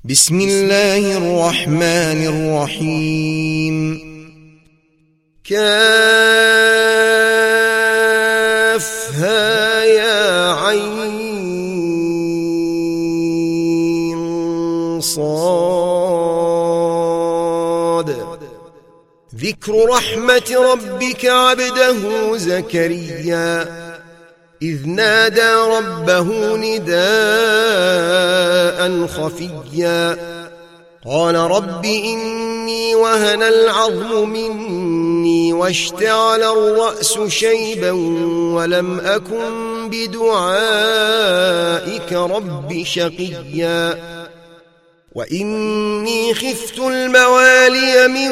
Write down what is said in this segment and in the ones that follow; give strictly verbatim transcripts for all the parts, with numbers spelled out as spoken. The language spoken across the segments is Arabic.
بسم الله الرحمن الرحيم. كافها يا عين صاد. ذكر رحمة ربك عبده زكريا إذ نادى ربه نداء خفيا قال رب إني وهن العظم مني واشتعل الرأس شيبا ولم أكن بدعائك رب شقيا وإني خفت الموالي من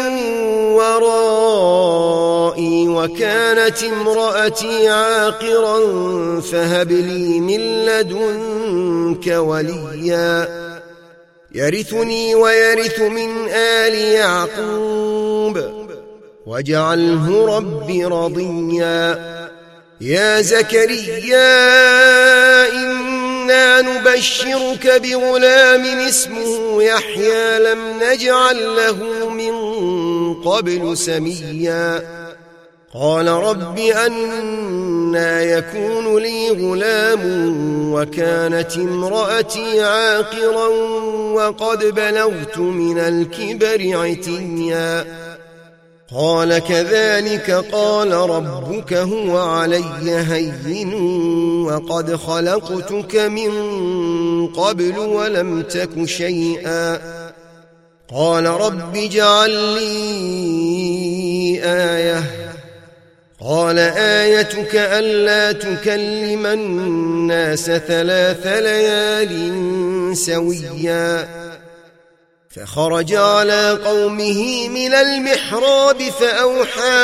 ورائي وكانت امرأتي عاقرا فهب لي من لدنك وليا يرثني ويرث من آل يعقوب واجعله رب رضيا. يا زكريا إنا نبشرك بغلام اسمه يحيى لم نجعل له من قبل سميا قال رب أنى يكون لي غلام وكانت امرأتي عاقرا وقد بلغت من الكبر عتيا قال كذلك قال ربك هو علي هين وقد خلقتك من قبل ولم تك شيئا قال رب اجعل لي آية قال آيتك ألا تكلم الناس ثلاث ليال سويا فخرج على قومه من المحراب فأوحى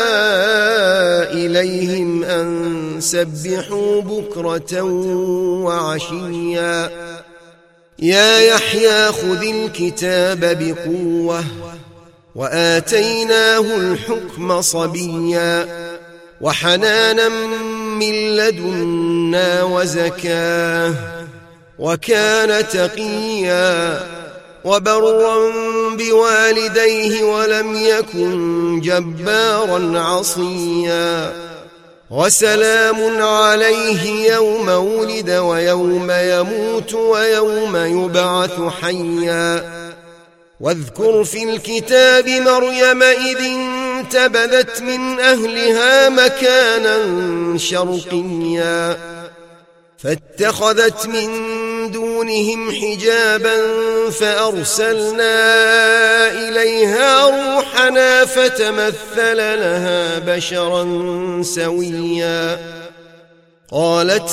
إليهم أن سبحوا بكرة وعشيا يا يحيى خذ الكتاب بقوة وآتيناه الحكم صبيا وحنانا من لدنا وزكاه وكان تقيا وبرا بوالديه ولم يكن جبارا عصيا وسلام عليه يوم ولد ويوم يموت ويوم يبعث حيا واذكر في الكتاب مريم إذ انتبذت من أهلها مكانا شرقيا فاتخذت من دونهم حجابا فأرسلنا إليها روحنا فتمثل لها بشرا سويا قالت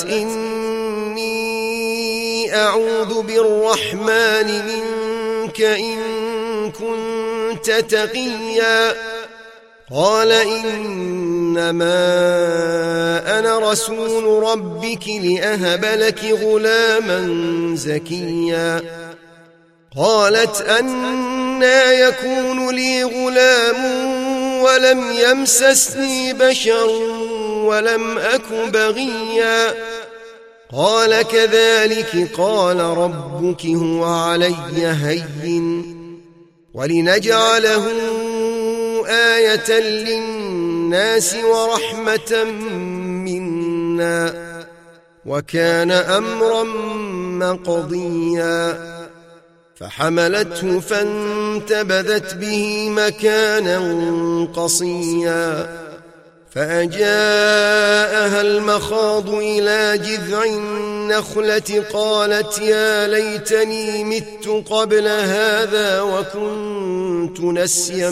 إني أعوذ بالرحمن منك إن كنت تقيا قال إنما أنا رسول ربك لأهب لك غلاما زكيا قالت أنى يكون لي غلام ولم يمسسني بشر ولم أك بغيا قال كذلك قال ربك هو علي هين ولنجعله آية للناس ورحمة منا وكان أمرا مقضيا فحملته فانتبذت به مكانا قصيا فأجاءها المخاض إلى جذع النخلة قالت يا ليتني مت قبل هذا وكنت نسيا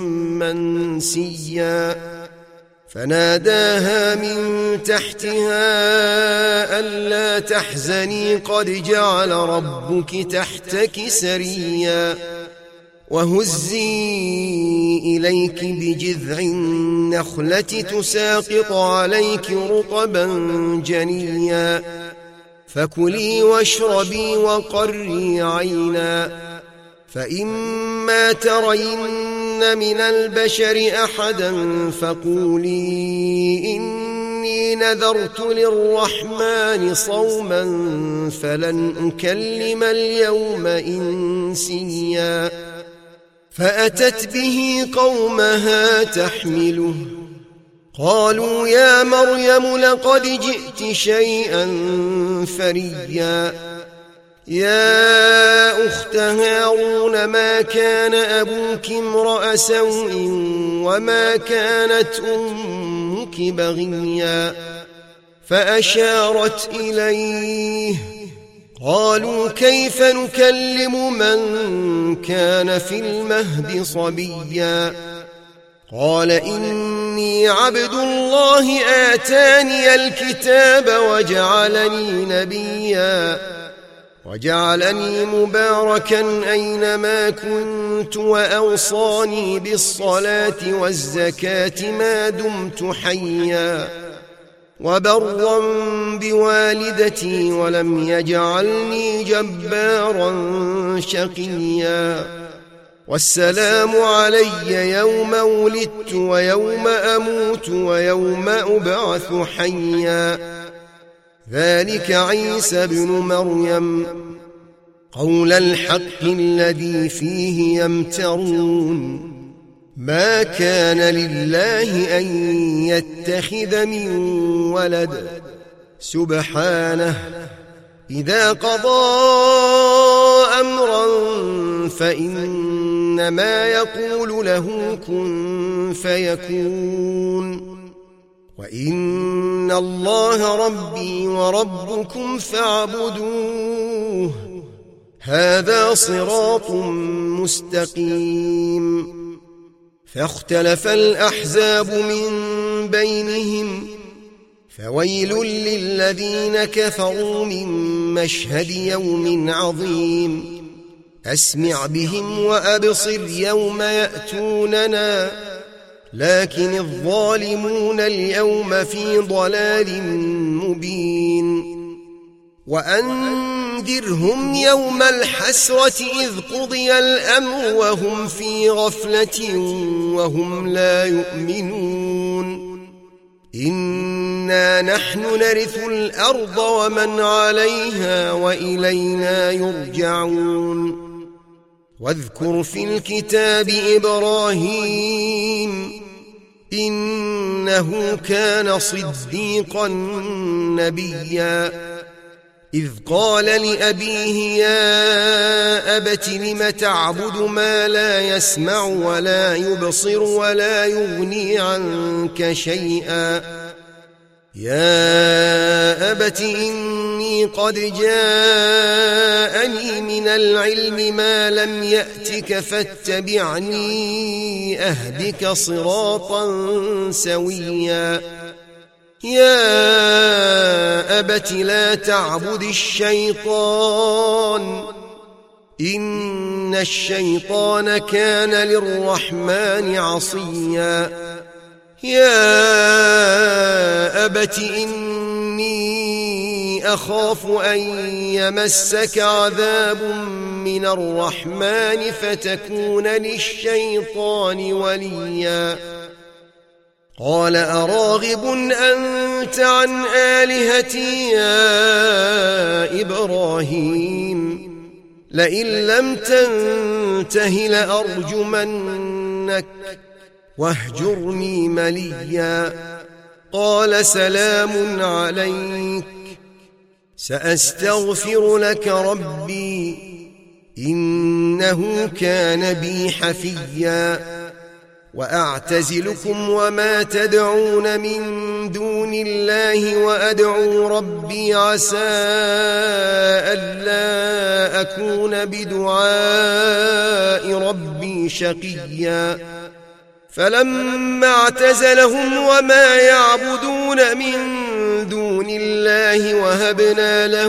منسيا فناداها من تحتها ألا تحزني قد جعل ربك تحتك سريا وهزي إليك بجذع النخلة تساقط عليك رطبا جنيا فكلي واشربي وقري عينا فإما ترين من البشر أحدا فقولي إني إني نذرت للرحمن صوما فلن أكلم اليوم إنسيا فأتت به قومها تحمله قالوا يا مريم لقد جئت شيئا فريا يا أخت هارون ما كان أبوك امرأ سوء وما كانت أمك بغيا فأشارت إليه قالوا كيف نكلم من كان في المهد صبيا قال إني عبد الله آتاني الكتاب وجعلني نبيا وجعلني مباركا أينما كنت وأوصاني بالصلاة والزكاة ما دمت حيا وبرا بوالدتي ولم يجعلني جبارا شقيا والسلام علي يوم ولدت ويوم أموت ويوم أبعث حيا ذلك عيسى ابن مريم قول الحق الذي فيه يمترون ما كان لله أن يتخذ من ولد سبحانه إذا قضى أمرا فإنما يقول له كن فيكون وإن الله ربي وربكم فاعبدوه هذا صراط مستقيم فاختلف الأحزاب من بينهم فويل للذين كفروا من مشهد يوم عظيم أسمع بهم وأبصر يوم يأتوننا لكن الظالمون اليوم في ضلال مبين وأنذرهم يوم الحسرة إذ قضي الأمر وهم في غفلة وهم لا يؤمنون إنا نحن نرث الأرض ومن عليها وإلينا يرجعون واذكر في الكتاب إبراهيم إنه كان صديقا نبيا إذ قال لأبيه يا أبت لم تعبد ما لا يسمع ولا يبصر ولا يغني عنك شيئا يا أبت إني قد جاءني من العلم ما لم يأتك فاتبعني أهدك صراطا سويا يا أبت لا تعبد الشيطان إن الشيطان كان للرحمن عصيا يا أبت إني أخاف أن يمسك عذاب من الرحمن فتكون للشيطان وليا قال أراغب أنت عن آلهتي يا إبراهيم لئن لم تنته لأرجمنك واهجرني مليا قال سلام عليك سأستغفر لك ربي إنه كان بي حفيا وأعتزلكم وما تدعون من دون الله وأدعو ربي عسى ألا أكون بدعاء ربي شقيا فلما اعتزلهم وما يعبدون من دون الله وهبنا له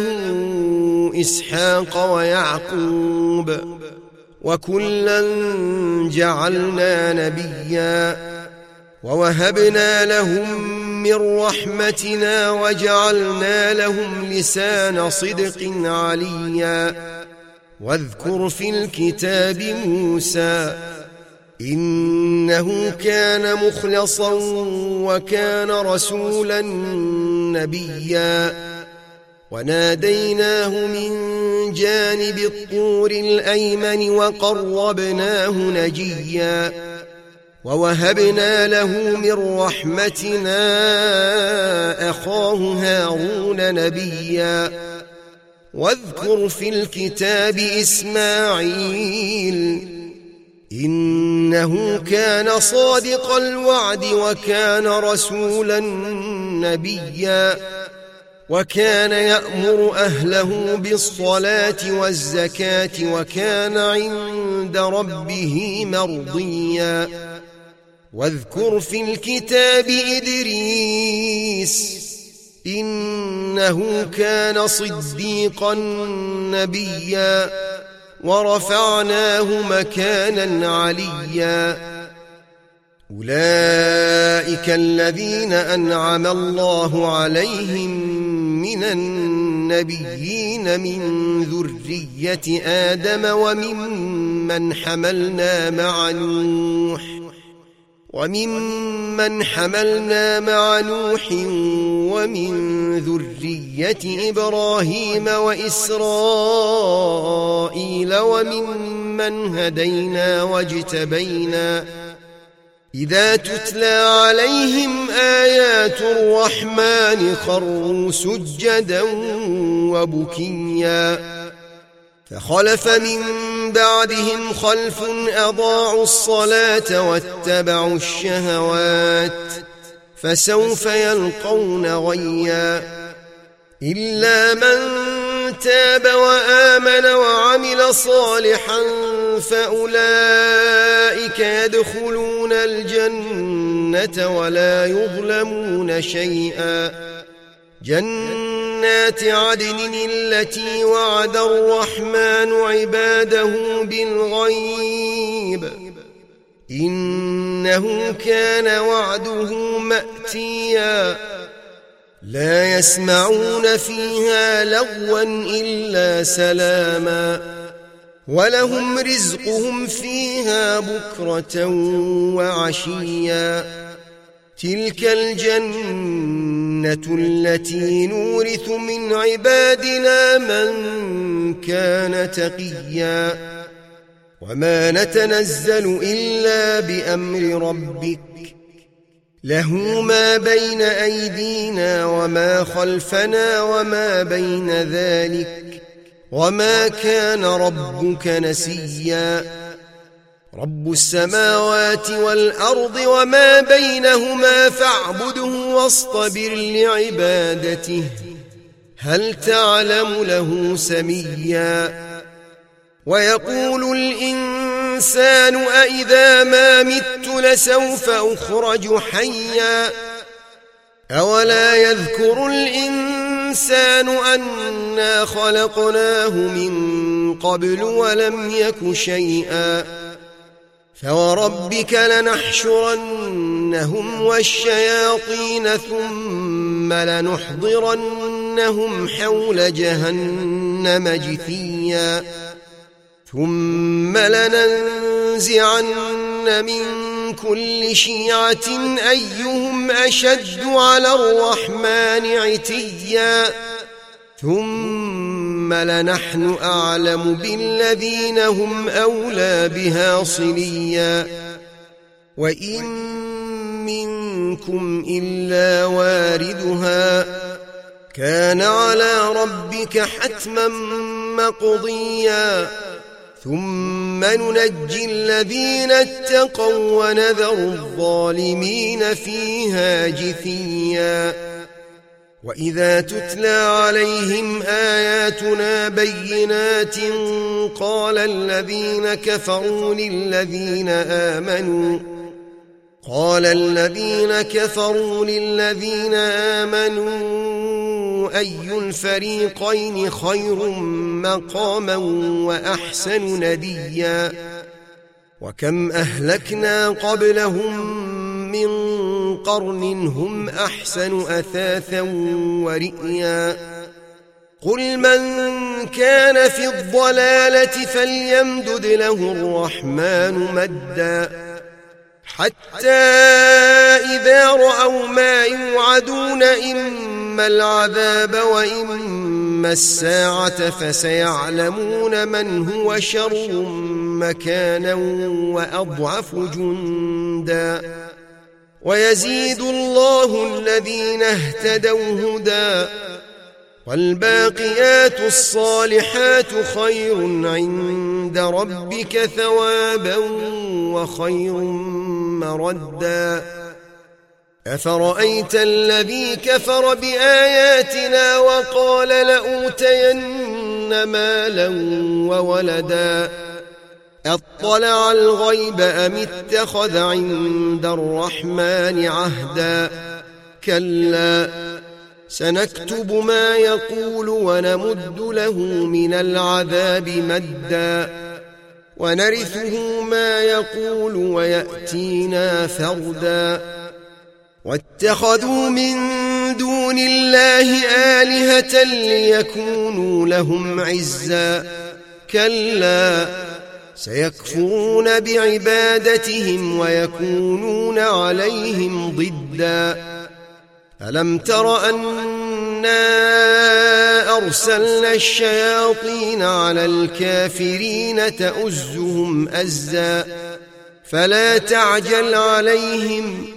إسحاق ويعقوب وكلا جعلنا نبيا ووهبنا لهم من رحمتنا وجعلنا لهم لسان صدق عليا واذكر في الكتاب موسى إنه كان مخلصا وكان رسولا نبيا وناديناه من جانب الطور الأيمن وقربناه نجيا ووهبنا له من رحمتنا أخاه هارون نبيا واذكر في الكتاب إسماعيل إنه كان صادق الوعد وكان رسولا نبيا وكان يأمر أهله بالصلاة والزكاة وكان عند ربه مرضيا واذكر في الكتاب إدريس إنه كان صديقا نبيا ورفعناه مكانا عليا أولئك الذين أنعم الله عليهم من النبيين من ذرية آدم وممن حملنا مع نوح وممن حملنا مع نوح ومن ذرية إبراهيم وإسرائيل وممن هدينا واجتبينا إذا تتلى عليهم آيات الرحمن خروا سجدا وبكيا فخلف من بعدهم خلف أضاعوا الصلاة واتبعوا الشهوات فسوف يلقون غيا إلا من تاب وآمن وعمل صالحا فأولئك يدخلون الجنة ولا يظلمون شيئا جنات عدن التي وعد الرحمن عباده بالغيب إنه كان وعده مأتيا لا يسمعون فيها لغوا إلا سلاما ولهم رزقهم فيها بكرة وعشيا تلك الجنة التي نورث من عبادنا من كان تقيا وما نتنزل إلا بأمر ربك له ما بين أيدينا وما خلفنا وما بين ذلك وما كان ربك نسيا رب السماوات والأرض وما بينهما فاعبده واصطبر لعبادته هل تعلم له سميا ويقول الإنسان أإذا ما مت لسوف أخرج حيا أولا يذكر الإنسان أنا خلقناه من قبل ولم يك شيئا فوربك لنحشرنهم والشياطين ثم لنحضرنهم حول جهنم جثيا ثم لننزعن من كل شيعة أيهم أشد على الرحمن عتيا ثم لنحن أعلم بالذين هم أولى بها صليا وإن منكم إلا واردها كان على ربك حتما مقضيا ثم ننجي الذين اتقوا ونذر الظالمين فيها جثيا وإذا تتلى عليهم آياتنا بينات قال الذين كفروا للذين آمنوا قال الذين كفروا للذين آمنوا أي الفريقين خير مقاما وأحسن نديا وكم أهلكنا قبلهم من قرن هم أحسن أثاثا ورئيا قل من كان في الضلالة فليمدد له الرحمن مدا حتى إذا رأوا ما يوعدون إما العذاب وإما الساعة فسيعلمون من هو شر مكانا وأضعف جندا ويزيد الله الذين اهتدوا هدى والباقيات الصالحات خير عند ربك ثوابا وخير مردا أفرأيت الذي كفر بآياتنا وقال لأوتين مالا وولدا أطلع الغيب أم اتخذ عند الرحمن عهدا كلا سنكتب ما يقول ونمد له من العذاب مدا ونرثه ما يقول ويأتينا فردا واتخذوا من دون الله آلهة ليكونوا لهم عزا كلا سيكفرون بعبادتهم ويكونون عليهم ضدا ألم تر أنا أرسلنا الشياطين على الكافرين تؤزهم أزا فلا تعجل عليهم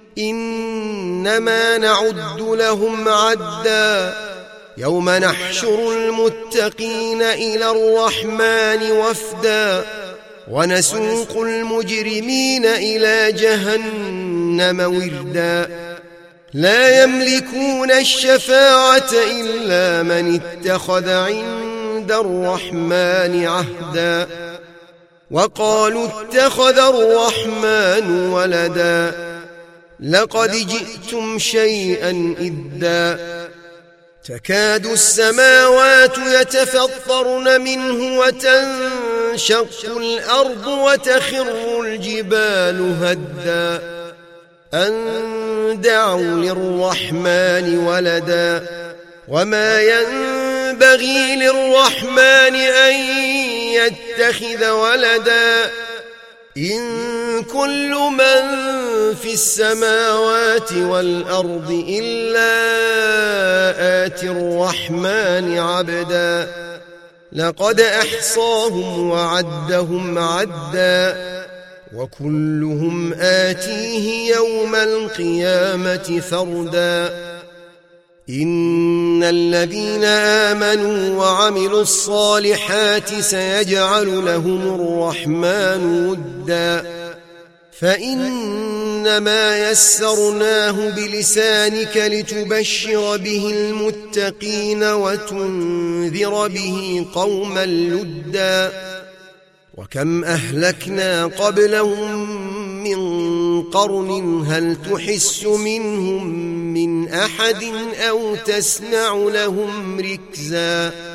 إنما نعد لهم عدا يوم نحشر المتقين إلى الرحمن وفدا ونسوق المجرمين إلى جهنم وردا لا يملكون الشفاعة إلا من اتخذ عند الرحمن عهدا وقالوا اتخذ الرحمن ولدا لقد جئتم شيئا إدا تكاد السماوات يتفطرن منه وتنشق الأرض وتخر الجبال هدا أن دعوا للرحمن ولدا وما ينبغي للرحمن أن يتخذ ولدا إن كل من في السماوات والأرض إلا آتي الرحمن عبدا لقد أحصاهم وعدهم عدا وكلهم آتيه يوم القيامة فردا إن الذين آمنوا وعملوا الصالحات سيجعل لهم الرحمن ودا فإنما يسرناه بلسانك لتبشر به المتقين وتنذر به قوما لدا وكم أهلكنا قبلهم من قرن هل تحس منهم من أحد أو تسمع لهم ركزا